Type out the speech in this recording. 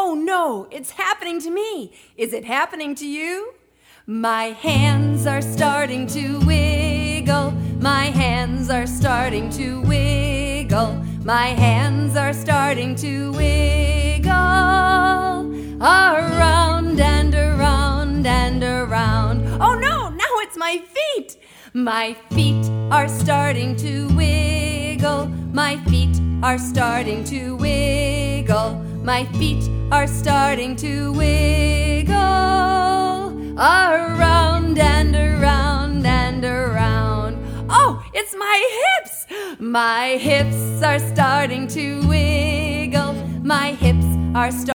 Oh no, it's happening to me. Is it happening to you? My hands are starting to wiggle. My hands are starting to wiggle. My hands are starting to wiggle. Around and around and around. Oh no, now it's my feet. My feet are starting to wiggle. My feet are starting to wiggle. My feet are starting to wiggle. Around and around and around. Oh, it's my hips! My hips are starting to wiggle. My hips are starting